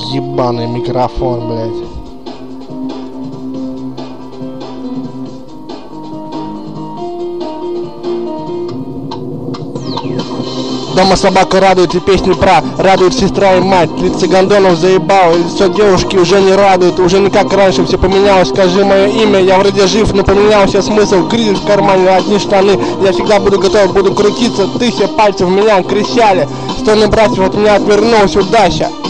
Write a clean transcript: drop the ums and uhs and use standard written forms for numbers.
ебаный микрофон, блядь. Дома собака радует и песни про радует сестра и мать. Лица гондонов заебал, и лицо девушки уже не радует. Уже не как раньше, все поменялось. Скажи мое имя, я вроде жив, но поменялся смысл. Кризис в кармане, одни штаны. Я всегда буду готов, буду крутиться. Тысяча пальцев меня кричали. Стоны братьев от меня отвернулась удача.